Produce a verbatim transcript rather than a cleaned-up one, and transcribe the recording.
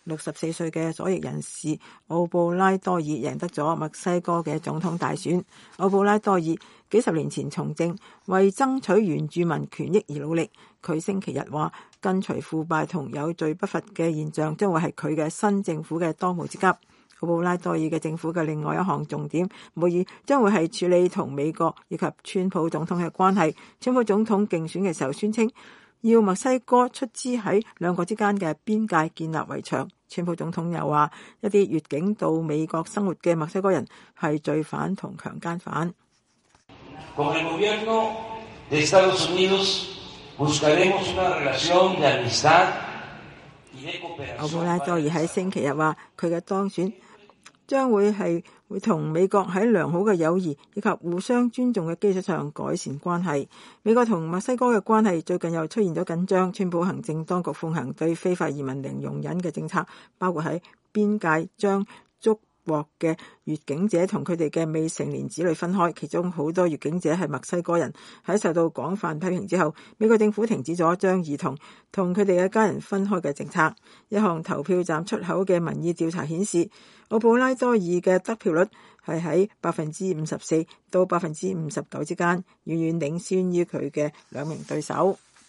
六十四歲嘅左翼人士奧布拉多爾贏得咗墨西哥嘅總統大選。奧布拉多爾幾十年前從政，為爭取原住民權益而努力。佢星期日話，根除腐敗同有罪不罰嘅現象將會係佢嘅新政府嘅當務之急。奧布拉多爾嘅政府嘅另外一項重點，無疑將會係處理同美國以及川普總統嘅關係。川普總統競選嘅時候宣稱，要墨西哥出資喺兩國之間嘅邊界建立圍牆。川普總統又話，一啲越境到美國生活嘅墨西哥人係罪犯同強姦犯。奧布拉多爾喺星期日話，佢嘅當選將會係會同美國喺良好嘅友誼以及互相尊重嘅基礎上改善關係。美國同墨西哥嘅關係最近又出現咗緊張，川普行政當局奉行對非法移民零容忍嘅政策，包括喺邊界將捉獲嘅越境者同佢哋嘅未成年子女分開，其中好多越境者係墨西哥人。喺受到廣泛批評之後，美國政府停止咗將兒童同佢哋嘅家人分開嘅政策。一項投票站出口嘅民意調查顯示，奧布拉多爾嘅得票率係喺百分之五十四到百分之五十九之間，遠遠領先於佢嘅兩名對手。